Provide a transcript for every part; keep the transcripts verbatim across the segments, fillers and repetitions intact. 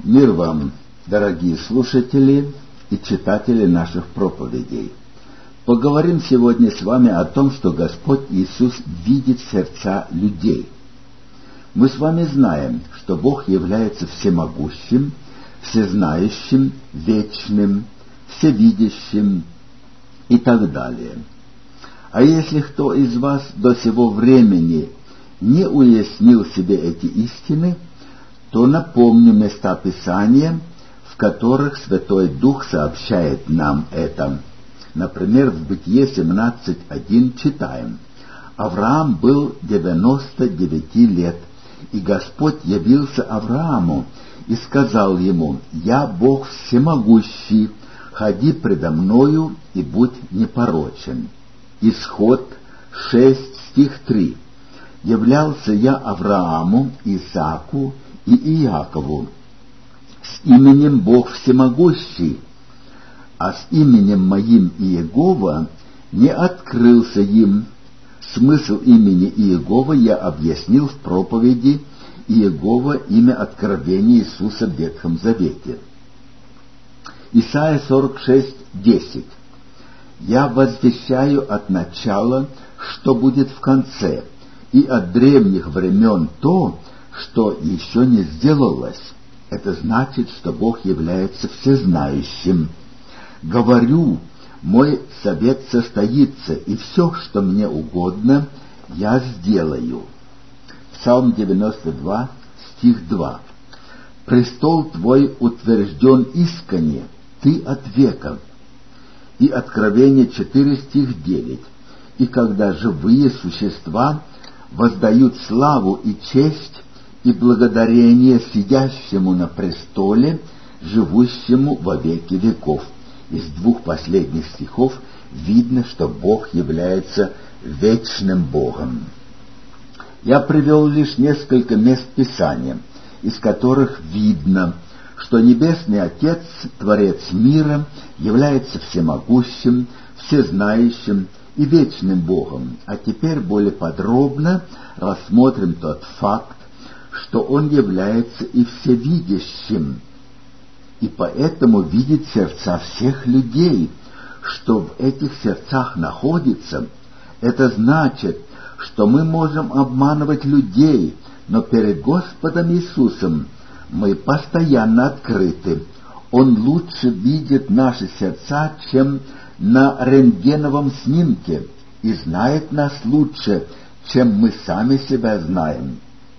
Мир вам, дорогие слушатели и читатели наших проповедей. Поговорим сегодня с вами о том, что Господь Иисус видит сердца людей. Мы с вами знаем, что Бог является всемогущим, всезнающим, вечным, всевидящим и так далее. А если кто из вас до сего времени не уяснил себе эти истины, то напомню места Писания, в которых Святой Дух сообщает нам это. Например, в Бытие семнадцать один читаем: «Авраам был девяносто девяти лет, и Господь явился Аврааму и сказал ему: Я Бог всемогущий, ходи предо мною и будь непорочен». Исход шесть стих три. «Являлся я Аврааму, Исааку и Иакову с именем Бог всемогущий, а с именем моим Иегова не открылся им». Смысл имени Иегова я объяснил в проповеди «Иегова — имя откровения Иисуса в Ветхом Завете». Исайя сорок шесть десять. «Я возвещаю от начала, что будет в конце, и от древних времен то, что еще не сделалось». Это значит, что Бог является всезнающим. «Говорю, мой совет состоится, и все, что мне угодно, я сделаю». Псалм девяносто два, стих два. «Престол твой утвержден исконе, ты от века». И Откровение четыре, стих девять. «И когда живые существа воздают славу и честь и благодарение сидящему на престоле, живущему во веки веков». Из двух последних стихов видно, что Бог является вечным Богом. Я привел лишь несколько мест Писания, из которых видно, что Небесный Отец, Творец мира, является всемогущим, всезнающим и вечным Богом. А теперь более подробно рассмотрим тот факт, что Он является и всевидящим, и поэтому видит сердца всех людей. Что в этих сердцах находится, это значит, что мы можем обманывать людей, но перед Господом Иисусом мы постоянно открыты. Он лучше видит наши сердца, чем на рентгеновом снимке, и знает нас лучше, чем мы сами себя знаем.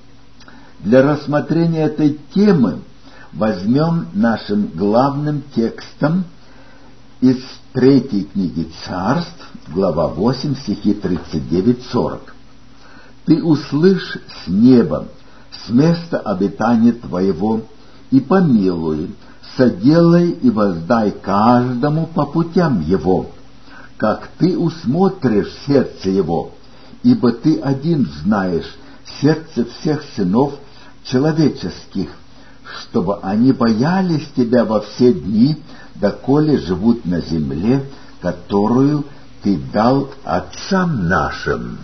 Для рассмотрения этой темы возьмем нашим главным текстом из третьей книги Царств, глава восемь, стихи тридцать девять сорок. «Ты услышь с неба, с места обитания твоего, и помилуй, соделай и воздай каждому по путям его, как ты усмотришь сердце его, ибо ты один знаешь сердце всех сынов человеческих, чтобы они боялись тебя во все дни, доколе живут на земле, которую ты дал отцам нашим».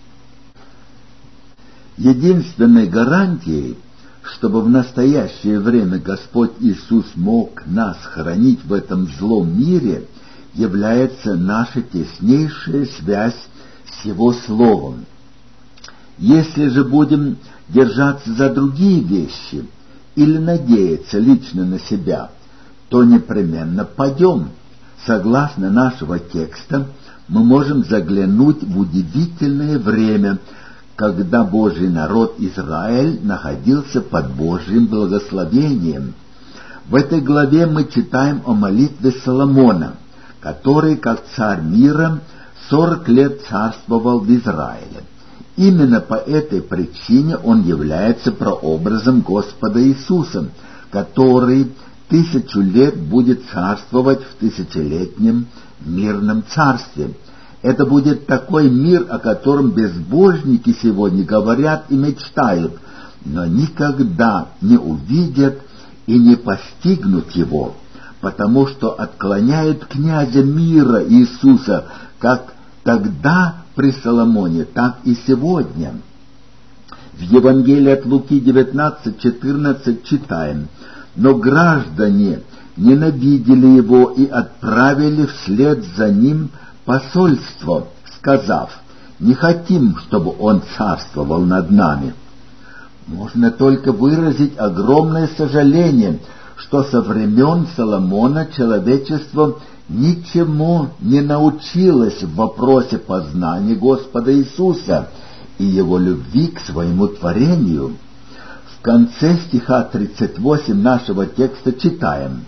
Единственной гарантией, чтобы в настоящее время Господь Иисус мог нас хранить в этом злом мире, является наша теснейшая связь с Его Словом. Если же будем держаться за другие вещи или надеяться лично на себя, то непременно падем. Согласно нашего текста, мы можем заглянуть в удивительное время, когда Божий народ Израиль находился под Божьим благословением. В этой главе мы читаем о молитве Соломона, который, как царь мира, сорок лет царствовал в Израиле. Именно по этой причине он является прообразом Господа Иисуса, который тысячу лет будет царствовать в тысячелетнем мирном царстве. Это будет такой мир, о котором безбожники сегодня говорят и мечтают, но никогда не увидят и не постигнут его, потому что отклоняют князя мира Иисуса, как тогда при Соломоне, так и сегодня. В Евангелии от Луки девятнадцать четырнадцать читаем: Но граждане ненавидели его и отправили вслед за ним посольство, сказав: «Не хотим, чтобы он царствовал над нами». Можно только выразить огромное сожаление, что со времен Соломона человечество ничему не научилось в вопросе познания Господа Иисуса и Его любви к своему творению. В конце стиха тридцать восемь нашего текста читаем: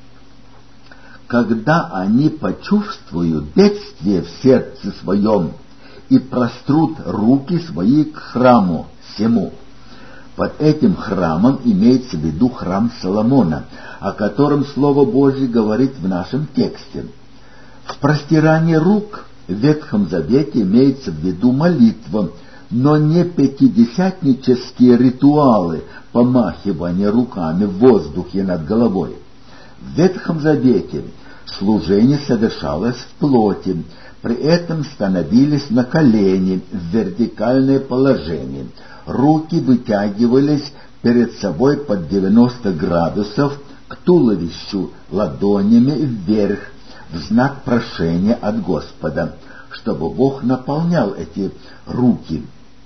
«Когда они почувствуют бедствие в сердце своем и прострут руки свои к храму сему». Под этим храмом имеется в виду храм Соломона, о котором Слово Божье говорит в нашем тексте. В простирании рук в Ветхом Завете имеется в виду молитва, но не пятидесятнические ритуалы помахивания руками в воздухе над головой. В Ветхом Завете служение совершалось в плоти, при этом становились на колени в вертикальное положение, руки вытягивались перед собой под девяносто градусов к туловищу ладонями вверх в знак прошения от Господа, чтобы Бог наполнял эти руки.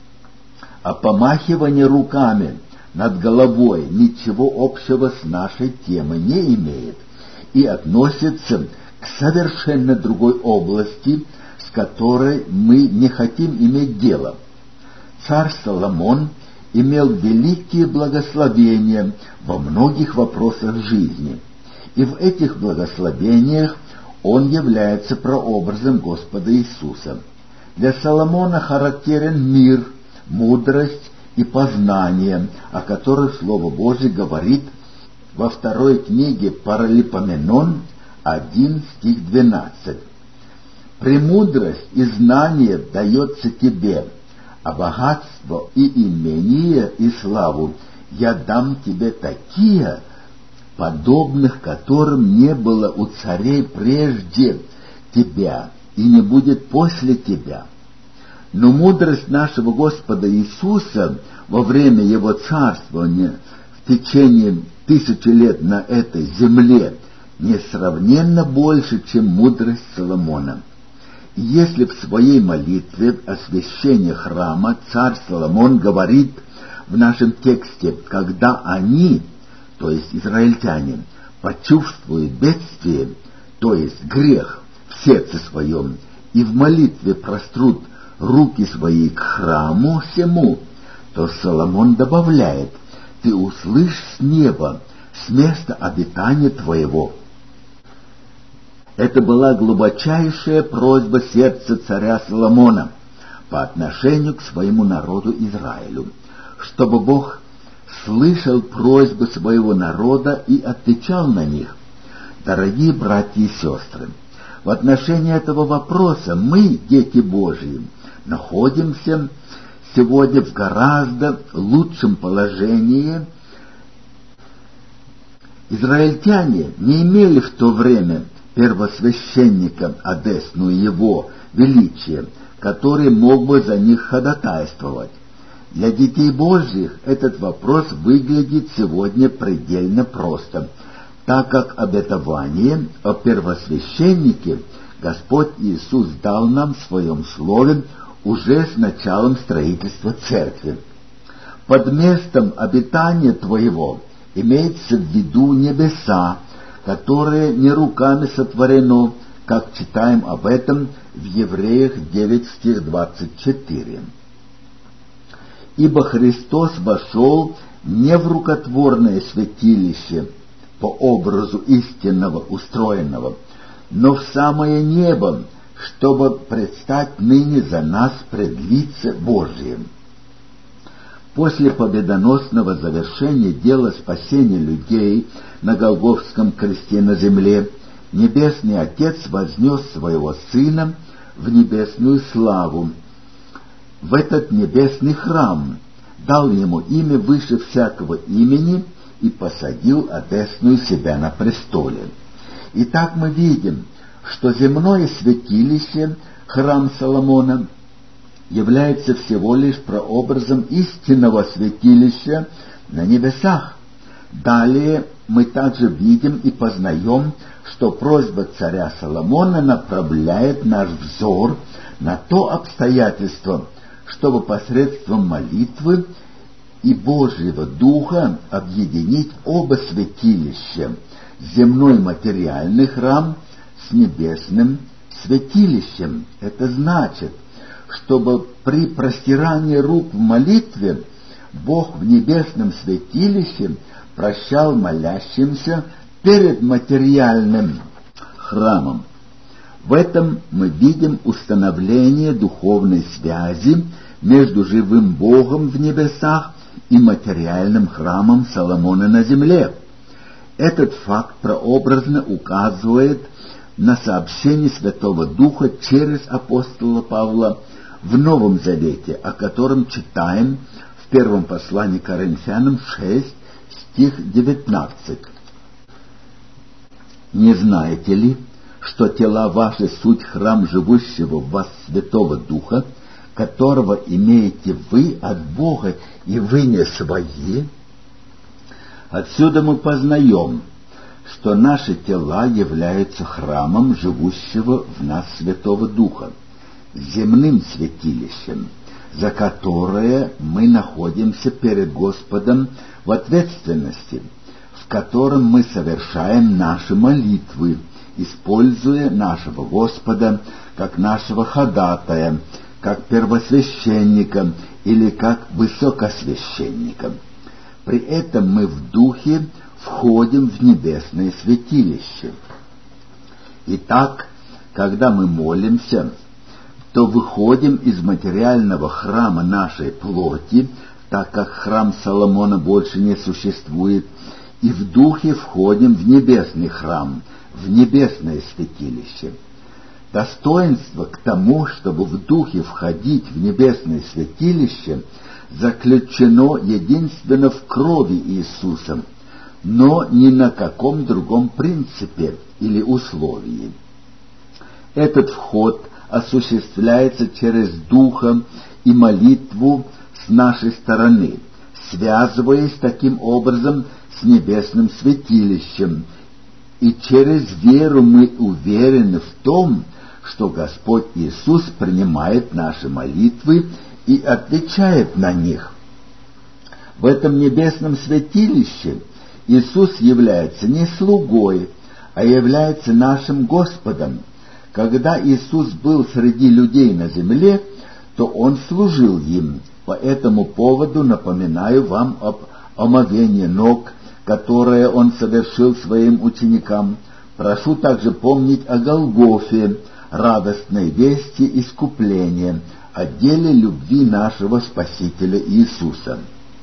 А помахивание руками над головой ничего общего с нашей темой не имеет и относится к совершенно другой области, с которой мы не хотим иметь дело. Царь Соломон имел великие благословения во многих вопросах жизни, и в этих благословениях он является прообразом Господа Иисуса. Для Соломона характерен мир, мудрость и познание, о которых Слово Божие говорит во второй книге Паралипоменон один, стих двенадцать. «Премудрость и знание дается тебе, а богатство и имение и славу я дам тебе такие, подобных которым не было у царей прежде тебя и не будет после тебя». Но мудрость нашего Господа Иисуса во время Его царствования в течение тысячи лет на этой земле несравненно больше, чем мудрость Соломона. И если в своей молитве освящения храма царь Соломон говорит в нашем тексте: «Когда они, то есть израильтяне, почувствуют бедствие, то есть грех в сердце своем, и в молитве прострут руки свои к храму сему», то Соломон добавляет: «Ты услышь с неба, с места обитания твоего». Это была глубочайшая просьба сердца царя Соломона по отношению к своему народу Израилю, чтобы Бог слышал просьбы своего народа и отвечал на них. Дорогие братья и сестры, в отношении этого вопроса мы, дети Божьи, находимся сегодня в гораздо лучшем положении. Израильтяне не имели в то время первосвященника одесную его величия, который мог бы за них ходатайствовать. Для детей Божьих этот вопрос выглядит сегодня предельно просто, так как обетование о первосвященнике Господь Иисус дал нам в Своем Слове уже с началом строительства церкви. Под местом обитания твоего имеется в виду небеса, которое не руками сотворено, как читаем об этом в Евреях девять, стих двадцать четыре. «Ибо Христос вошел не в рукотворное святилище по образу истинного устроенного, но в самое небо, чтобы предстать ныне за нас пред лице Божиим». После победоносного завершения дела спасения людей на Голгофском кресте на земле, Небесный Отец вознес своего Сына в небесную славу, в этот небесный храм, дал ему имя выше всякого имени и посадил одесную себя на престоле. Итак, мы видим, что земное святилище, храм Соломона, является всего лишь прообразом истинного святилища на небесах. Далее мы также видим и познаем, что просьба царя Соломона направляет наш взор на то обстоятельство, чтобы посредством молитвы и Божьего Духа объединить оба святилища, земной материальный храм с небесным святилищем. Это значит, чтобы при простирании рук в молитве Бог в небесном святилище прощал молящимся перед материальным храмом. В этом мы видим установление духовной связи между живым Богом в небесах и материальным храмом Соломона на земле. Этот факт прообразно указывает на сообщение Святого Духа через апостола Павла в Новом Завете, о котором читаем в первом послании к Коринфянам шесть, стих девятнадцать. «Не знаете ли, что тела ваши суть храм живущего в вас Святого Духа, которого имеете вы от Бога, и вы не свои?» Отсюда мы познаем, что наши тела являются храмом живущего в нас Святого Духа, земным святилищем, за которое мы находимся перед Господом в ответственности, в котором мы совершаем наши молитвы, используя нашего Господа как нашего ходатая, как первосвященника или как высокосвященника. При этом мы в духе входим в небесное святилище. Итак, когда мы молимся, то выходим из материального храма нашей плоти, так как храм Соломона больше не существует, и в духе входим в небесный храм, в небесное святилище. Достоинство к тому, чтобы в духе входить в небесное святилище, заключено единственно в крови Иисуса, но ни на каком другом принципе или условии. Этот вход осуществляется через Духа и молитву с нашей стороны, связываясь таким образом с небесным святилищем, и через веру мы уверены в том, что Господь Иисус принимает наши молитвы и отвечает на них. В этом небесном святилище Иисус является не слугой, а является нашим Господом. Когда Иисус был среди людей на земле, то Он служил им. По этому поводу напоминаю вам об омовении ног, которое Он совершил своим ученикам. Прошу также помнить о Голгофе, радостной вести искупления, о деле любви нашего Спасителя Иисуса.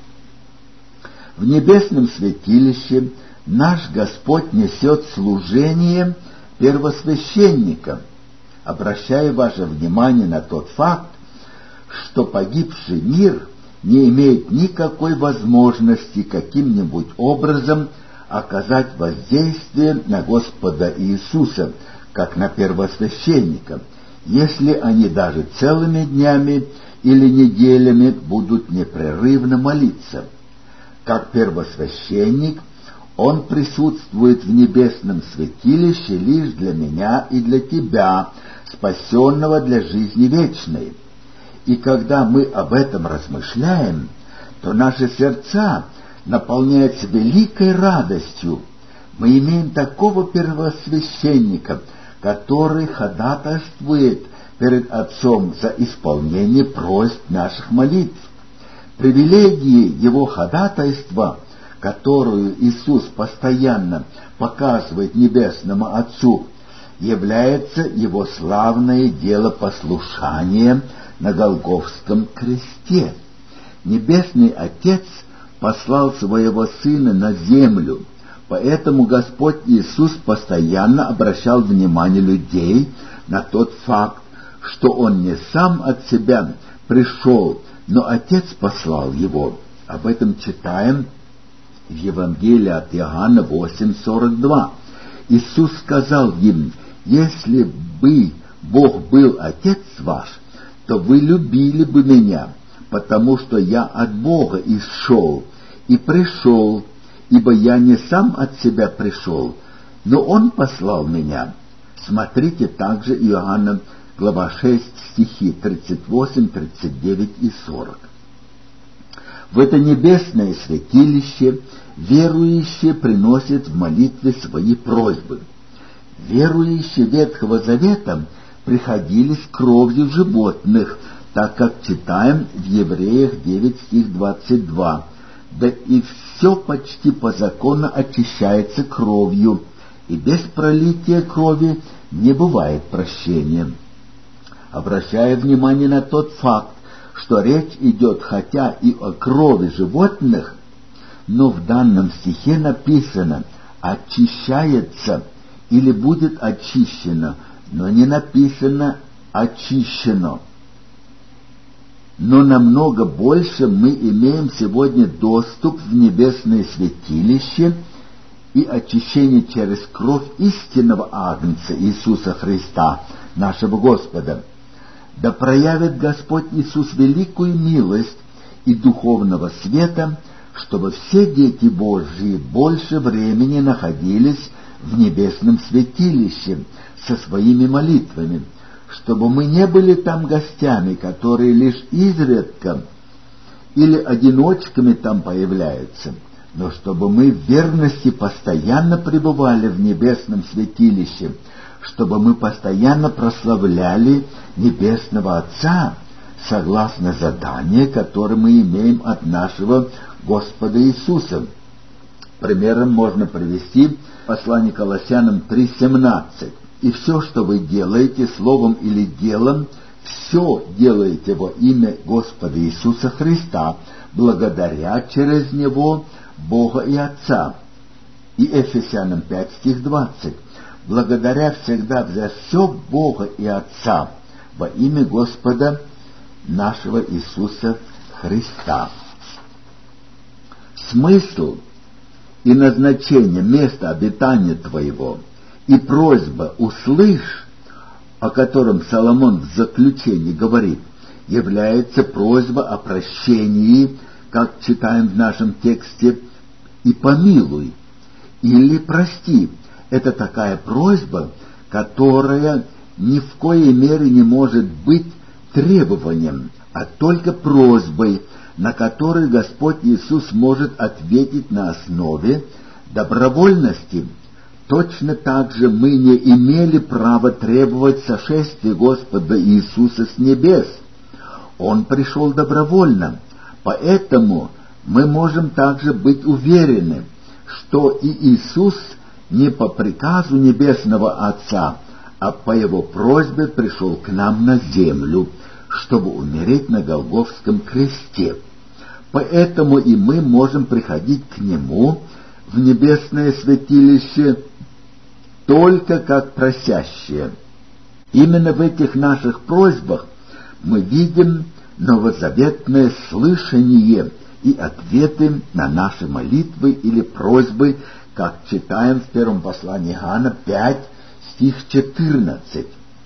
В небесном святилище наш Господь несет служение первосвященника. Обращаю ваше внимание на тот факт, что погибший мир не имеет никакой возможности каким-нибудь образом оказать воздействие на Господа Иисуса, как на первосвященника, если они даже целыми днями или неделями будут непрерывно молиться. Как первосвященник Он присутствует в небесном святилище лишь для меня и для тебя, спасенного для жизни вечной. И когда мы об этом размышляем, то наши сердца наполняются великой радостью. Мы имеем такого первосвященника, который ходатайствует перед Отцом за исполнение просьб наших молитв. Привилегией Его ходатайства, которую Иисус постоянно показывает Небесному Отцу, является Его славное дело послушания на Голгофском кресте. Небесный Отец послал Своего Сына на землю, поэтому Господь Иисус постоянно обращал внимание людей на тот факт, что Он не сам от себя пришел, но Отец послал Его. Об этом читаем в Евангелии от Иоанна восемь сорок два. Иисус сказал им: «Если бы Бог был Отец ваш, то вы любили бы Меня, потому что Я от Бога исшел и пришел, ибо я не сам от себя пришел, но Он послал меня». Смотрите также Иоанна, глава шесть, стихи тридцать восемь, тридцать девять и сорок. В это небесное святилище верующие приносят в молитве свои просьбы. Верующие Ветхого Завета приходили с кровью животных, так как читаем в Евреях девять, стих двадцать два. «Да и все почти по закону очищается кровью, и без пролития крови не бывает прощения». Обращая внимание на тот факт, что речь идет хотя и о крови животных, но в данном стихе написано «очищается» или «будет очищено», но не написано «очищено». Но намного больше мы имеем сегодня доступ в небесное святилище и очищение через кровь истинного Агнца Иисуса Христа, нашего Господа. Да проявит Господь Иисус великую милость и духовного света, чтобы все дети Божьи больше времени находились в небесном святилище со своими молитвами, чтобы мы не были там гостями, которые лишь изредка или одиночками там появляются, но чтобы мы в верности постоянно пребывали в небесном святилище, чтобы мы постоянно прославляли Небесного Отца, согласно заданию, которое мы имеем от нашего Господа Иисуса. Примером можно привести послание Колоссянам три семнадцать. «И все, что вы делаете, словом или делом, все делаете во имя Господа Иисуса Христа, благодаря через Него Бога и Отца». И Ефесянам пять, стих двадцать. «Благодаря всегда за все Бога и Отца во имя Господа нашего Иисуса Христа». Смысл и назначение места обитания твоего и просьба «услышь», о котором Соломон в заключении говорит, является просьба о прощении, как читаем в нашем тексте, и помилуй, или прости. Это такая просьба, которая ни в коей мере не может быть требованием, а только просьбой, на которую Господь Иисус может ответить на основе добровольности. Точно так же мы не имели права требовать сошествия Господа Иисуса с небес. Он пришел добровольно, поэтому мы можем также быть уверены, что и Иисус не по приказу Небесного Отца, а по Его просьбе пришел к нам на землю, чтобы умереть на Голгофском кресте. Поэтому и мы можем приходить к Нему в небесное святилище только как просящие. Именно в этих наших просьбах мы видим новозаветное слышание и ответы на наши молитвы или просьбы, как читаем в первом послании Иоанна пять, стих четырнадцать.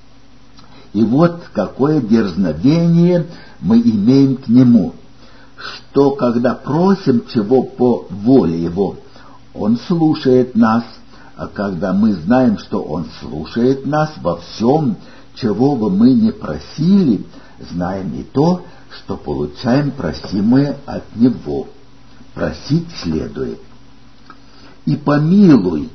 И вот какое дерзновение мы имеем к Нему, что когда просим чего по воле Его, Он слушает нас, а когда мы знаем, что Он слушает нас во всем, чего бы мы ни просили, знаем и то, что получаем просимое от Него. Просить следует. И помилуй.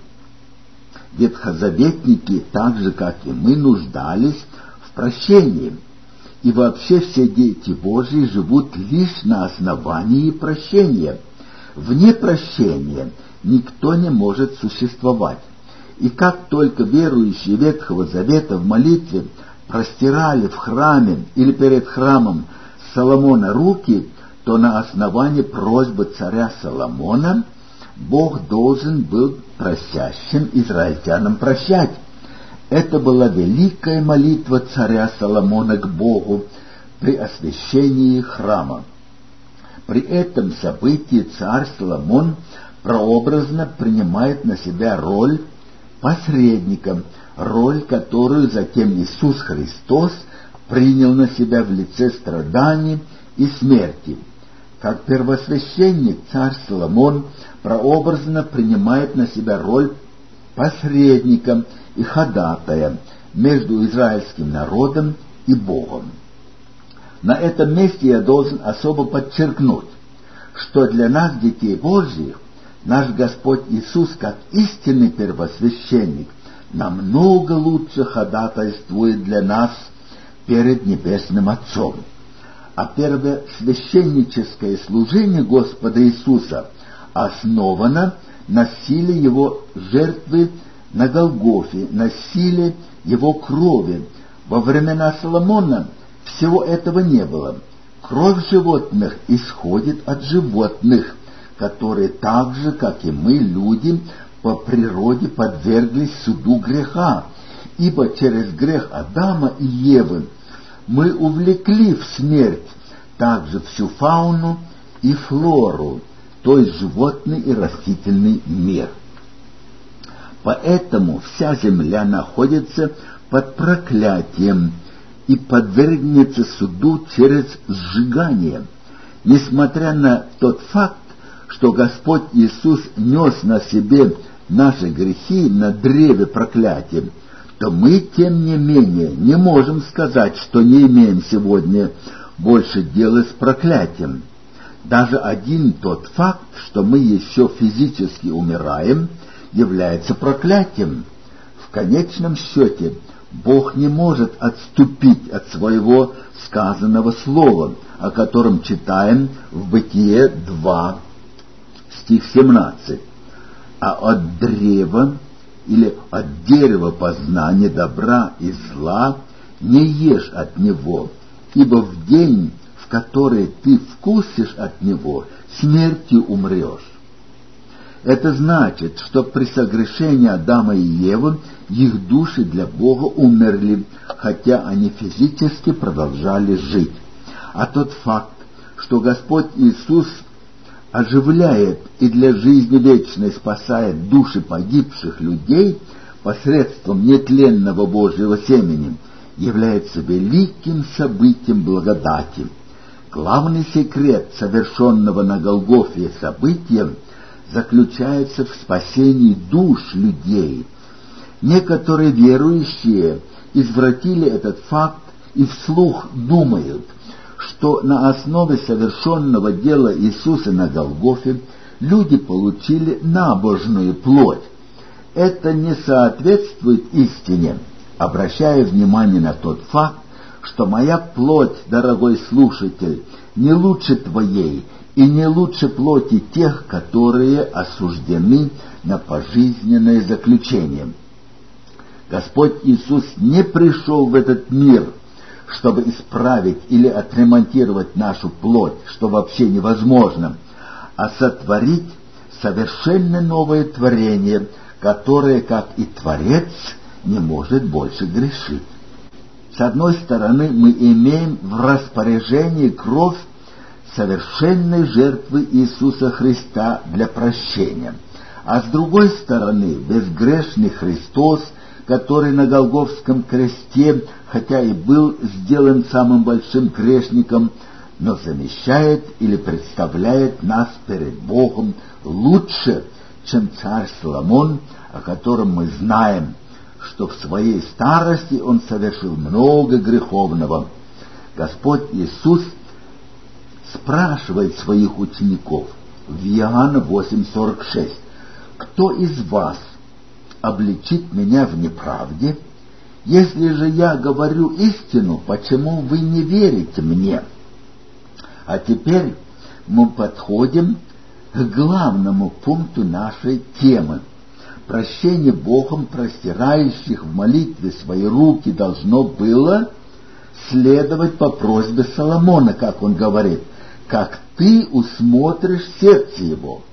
Ветхозаветники, так же, как и мы, нуждались в прощении. И вообще все дети Божьи живут лишь на основании прощения. Вне прощения никто не может существовать. И как только верующие Ветхого Завета в молитве простирали в храме или перед храмом Соломона руки, то на основании просьбы царя Соломона Бог должен был просящим израильтянам прощать. Это была великая молитва царя Соломона к Богу при освящении храма. При этом событии царь Соломон прообразно принимает на себя роль посредника, роль, которую затем Иисус Христос принял на себя в лице страданий и смерти. Как первосвященник царь Соломон прообразно принимает на себя роль посредника и ходатая между израильским народом и Богом. На этом месте я должен особо подчеркнуть, что для нас, детей Божьих, наш Господь Иисус, как истинный первосвященник, намного лучше ходатайствует для нас перед Небесным Отцом. А первосвященническое служение Господа Иисуса основано на силе Его жертвы на Голгофе, на силе Его крови. Во времена Соломона всего этого не было. Кровь животных исходит от животных, которые так же, как и мы, люди, по природе подверглись суду греха, ибо через грех Адама и Евы мы увлекли в смерть также всю фауну и флору, то есть животный и растительный мир. Поэтому вся земля находится под проклятием и подвергнется суду через сжигание. Несмотря на тот факт, что Господь Иисус нес на себе наши грехи на древе проклятия, то мы, тем не менее, не можем сказать, что не имеем сегодня больше дела с проклятием. Даже один тот факт, что мы еще физически умираем, является проклятием. В конечном счете, Бог не может отступить от своего сказанного слова, о котором читаем в Бытие два, стих семнадцать. А от древа или от дерева познания добра и зла не ешь от него, ибо в день, в который ты вкусишь от него, смертью умрешь. Это значит, что при согрешении Адама и Евы их души для Бога умерли, хотя они физически продолжали жить. А тот факт, что Господь Иисус оживляет и для жизни вечной спасает души погибших людей посредством нетленного Божьего семени, является великим событием благодати. Главный секрет совершенного на Голгофе события заключается в спасении душ людей. Некоторые верующие извратили этот факт и вслух думают, что на основе совершенного дела Иисуса на Голгофе люди получили набожную плоть. Это не соответствует истине, обращая внимание на тот факт, что моя плоть, дорогой слушатель, не лучше твоей и не лучше плоти тех, которые осуждены на пожизненное заключение. Господь Иисус не пришел в этот мир, чтобы исправить или отремонтировать нашу плоть, что вообще невозможно, а сотворить совершенно новое творение, которое, как и Творец, не может больше грешить. С одной стороны, мы имеем в распоряжении кровь совершенной жертвы Иисуса Христа для прощения, а с другой стороны, безгрешный Христос, который на Голгофском кресте, хотя и был сделан самым большим грешником, но замещает или представляет нас перед Богом лучше, чем царь Соломон, о котором мы знаем, что в своей старости он совершил много греховного. Господь Иисус спрашивает своих учеников в Иоанна восемь сорок шесть: «Кто из вас обличит меня в неправде? Если же я говорю истину, почему вы не верите мне?» А теперь мы подходим к главному пункту нашей темы. Прощение Богом простирающих в молитве свои руки должно было следовать по просьбе Соломона, как он говорит, как ты усмотришь сердце его.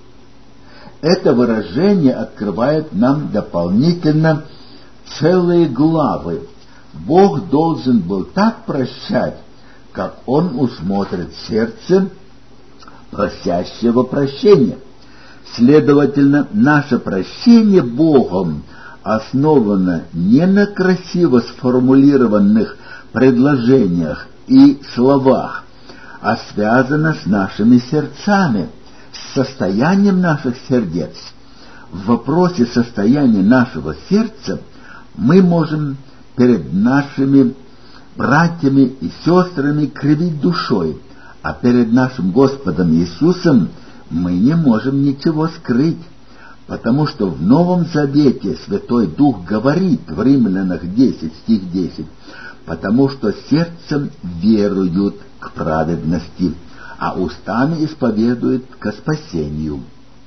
Это выражение открывает нам дополнительно целые главы. Бог должен был так прощать, как он усмотрит сердце просящего прощения. Следовательно, наше прощение Богом основано не на красиво сформулированных предложениях и словах, а связано с нашими сердцами, с состоянием наших сердец. В вопросе состояния нашего сердца мы можем перед нашими братьями и сестрами кривить душой, а перед нашим Господом Иисусом мы не можем ничего скрыть, потому что в Новом Завете Святой Дух говорит в Римлянах десять, стих десять, потому что сердцем веруют к праведности, а устами исповедуют ко спасению.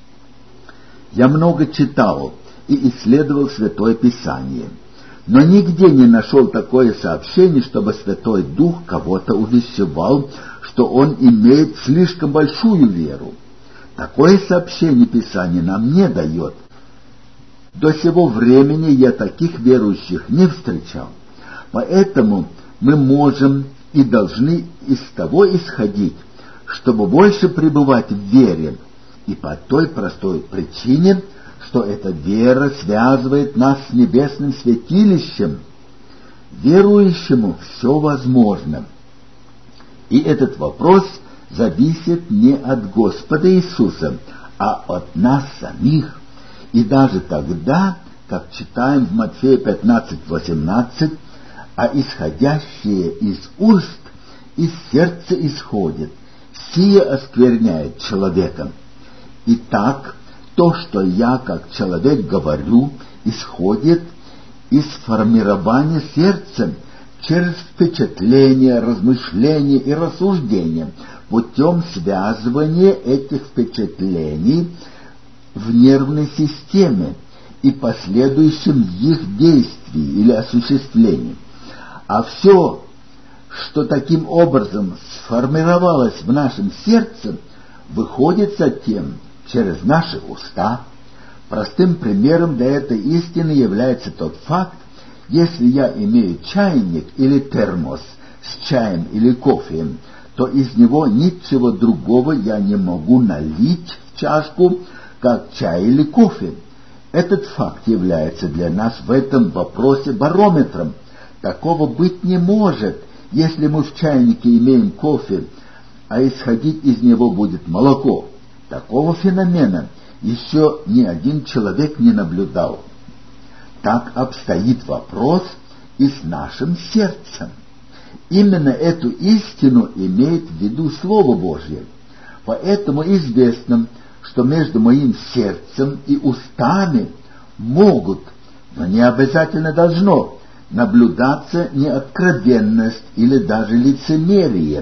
Я много читал и исследовал Святое Писание, но нигде не нашел такое сообщение, чтобы Святой Дух кого-то увещевал, что он имеет слишком большую веру. Такое сообщение Писание нам не дает. До сего времени я таких верующих не встречал. Поэтому мы можем и должны из того исходить, чтобы больше пребывать в вере, и по той простой причине, что эта вера связывает нас с небесным святилищем. Верующему все возможно. И этот вопрос зависит не от Господа Иисуса, а от нас самих. И даже тогда, как читаем в Матфея пятнадцать, восемнадцать, а исходящее из уст из сердца исходит, сие оскверняет человека. Итак, то, что я как человек говорю, исходит из формирования сердца через впечатления, размышления и рассуждения, путем связывания этих впечатлений в нервной системе и последующем их действии или осуществлении. А все, что таким образом сформировалось в нашем сердце, выходит затем через наши уста. Простым примером для этой истины является тот факт, если я имею чайник или термос с чаем или кофе, то из него ничего другого я не могу налить в чашку, как чай или кофе. Этот факт является для нас в этом вопросе барометром. Такого быть не может, если мы в чайнике имеем кофе, а исходить из него будет молоко. Такого феномена еще ни один человек не наблюдал. Так обстоит вопрос и с нашим сердцем. Именно эту истину имеет в виду Слово Божье. Поэтому известно, что между моим сердцем и устами могут, но не обязательно должно, наблюдаться неоткровенность или даже лицемерие.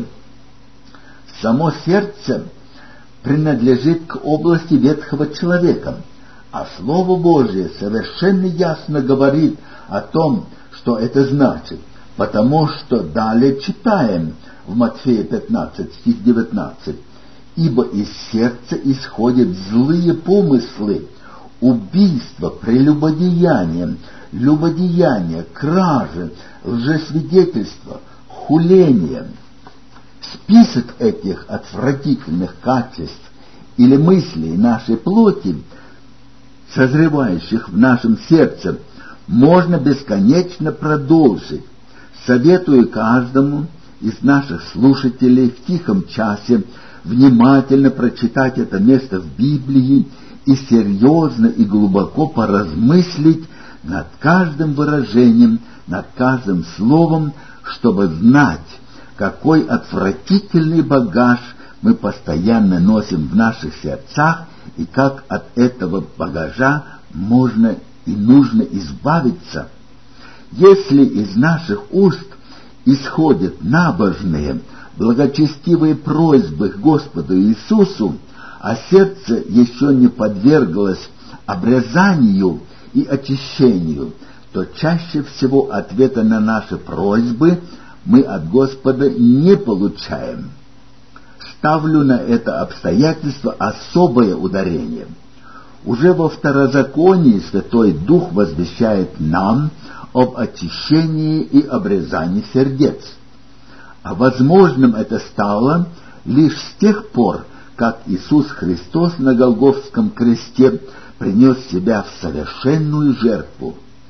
Само сердце принадлежит к области ветхого человека, а Слово Божие совершенно ясно говорит о том, что это значит, потому что далее читаем в Матфея пятнадцать, стих девятнадцать, «Ибо из сердца исходят злые помыслы, убийство, прелюбодеяние, любодеяние, кражи, лжесвидетельство, хуление». Список этих отвратительных качеств или мыслей нашей плоти, созревающих в нашем сердце, можно бесконечно продолжить. Советую каждому из наших слушателей в тихом часе внимательно прочитать это место в Библии и серьезно и глубоко поразмыслить над каждым выражением, над каждым словом, чтобы знать, какой отвратительный багаж мы постоянно носим в наших сердцах и как от этого багажа можно и нужно избавиться. Если из наших уст исходят набожные, благочестивые просьбы к Господу Иисусу, а сердце еще не подверглось обрезанию и очищению, то чаще всего ответа на наши просьбы мы от Господа не получаем. Ставлю на это обстоятельство особое ударение. Уже во Второзаконии Святой Дух возвещает нам об очищении и обрезании сердец. А возможным это стало лишь с тех пор, как Иисус Христос на Голгофском кресте принес себя в совершенную жертву.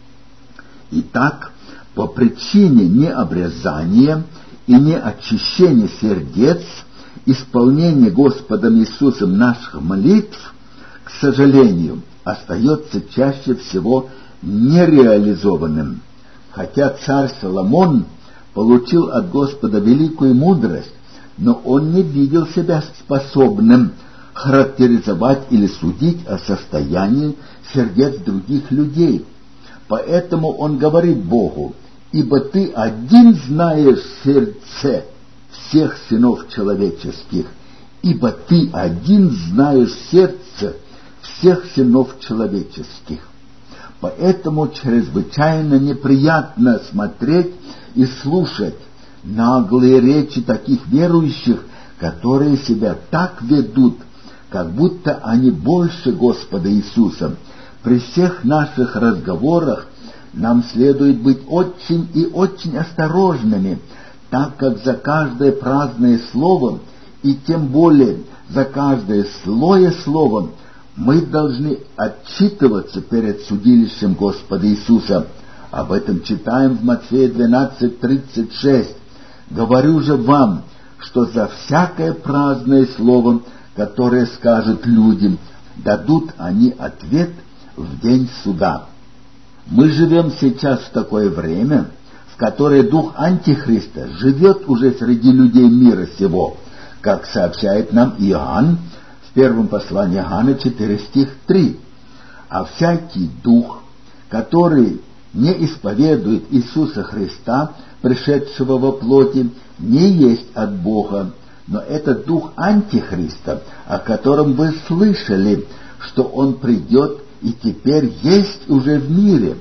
Итак, по причине необрезания и неочищения сердец исполнение Господом Иисусом наших молитв, к сожалению, остается чаще всего нереализованным. Хотя царь Соломон получил от Господа великую мудрость, но он не видел себя способным характеризовать или судить о состоянии сердец других людей. Поэтому он говорит Богу: «Ибо ты один знаешь сердце всех сынов человеческих, ибо ты один знаешь сердце всех сынов человеческих». Поэтому чрезвычайно неприятно смотреть и слушать наглые речи таких верующих, которые себя так ведут, как будто они больше Господа Иисуса. При всех наших разговорах нам следует быть очень и очень осторожными, так как за каждое праздное слово, и тем более за каждое злое слово, мы должны отчитываться перед судилищем Господа Иисуса. Об этом читаем в Матфея двенадцать тридцать шесть. «Говорю же вам, что за всякое праздное слово, которое скажут людям, дадут они ответ в день суда». Мы живем сейчас в такое время, в которое дух Антихриста живет уже среди людей мира сего, как сообщает нам Иоанн в первом послании Иоанна четыре стих три. «А всякий дух, который не исповедует Иисуса Христа, пришедшего во плоти, не есть от Бога, но это дух Антихриста, о котором вы слышали, что он придет и теперь есть уже в мире».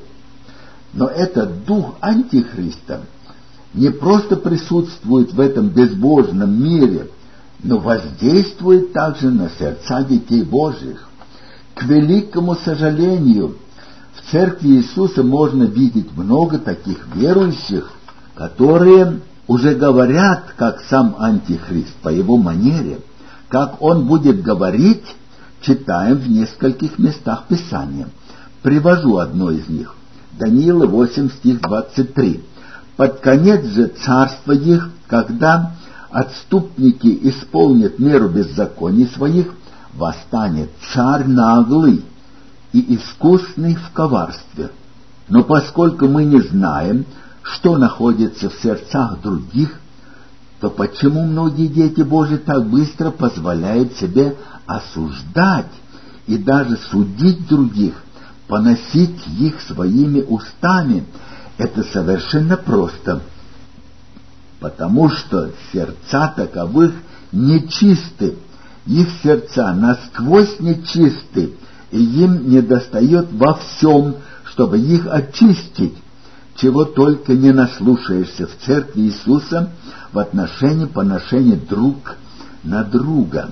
Но этот дух Антихриста не просто присутствует в этом безбожном мире, но воздействует также на сердца детей Божьих. К великому сожалению, в Церкви Иисуса можно видеть много таких верующих, которые уже говорят, как сам Антихрист, по его манере. Как он будет говорить, читаем в нескольких местах Писания. Привожу одно из них. Даниила восемь, стих двадцать три. «Под конец же царства их, когда отступники исполнят меру беззаконий своих, восстанет царь наглый и искусный в коварстве». Но поскольку мы не знаем, что находится в сердцах других, то почему многие дети Божьи так быстро позволяют себе осуждать и даже судить других, поносить их своими устами? Это совершенно просто, потому что сердца таковых нечисты, их сердца насквозь нечисты, и им недостает во всем, чтобы их очистить, чего только не наслушаешься в Церкви Иисуса в отношении поношения друг на друга.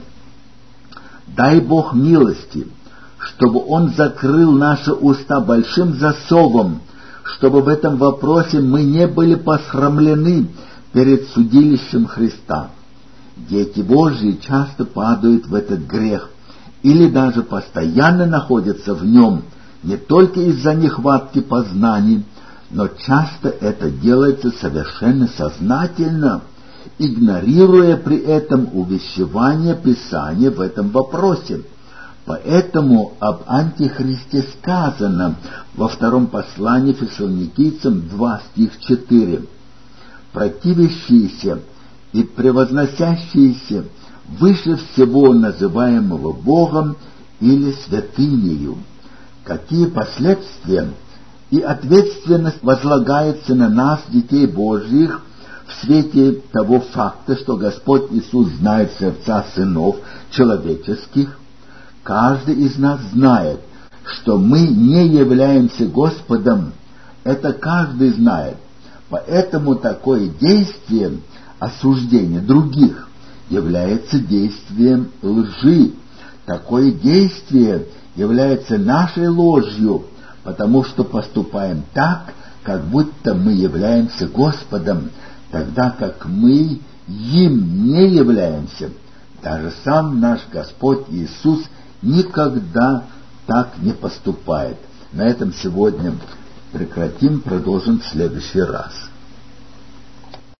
Дай Бог милости, чтобы Он закрыл наши уста большим засовом, чтобы в этом вопросе мы не были посрамлены перед судилищем Христа. Дети Божьи часто падают в этот грех, или даже постоянно находятся в нем, не только из-за нехватки познаний, но часто это делается совершенно сознательно, игнорируя при этом увещевание Писания в этом вопросе. Поэтому об Антихристе сказано во втором послании Фессалоникийцам два, стих четыре. «Противящиеся и превозносящиеся выше всего называемого Богом или святынею». Какие последствия и ответственность возлагается на нас, детей Божьих, в свете того факта, что Господь Иисус знает сердца сынов человеческих? Каждый из нас знает, что мы не являемся Господом. Это каждый знает. Поэтому такое действие осуждения других является действием лжи. Такое действие является нашей ложью, потому что поступаем так, как будто мы являемся Господом, тогда как мы им не являемся. Даже сам наш Господь Иисус никогда так не поступает. На этом сегодня прекратим, продолжим в следующий раз.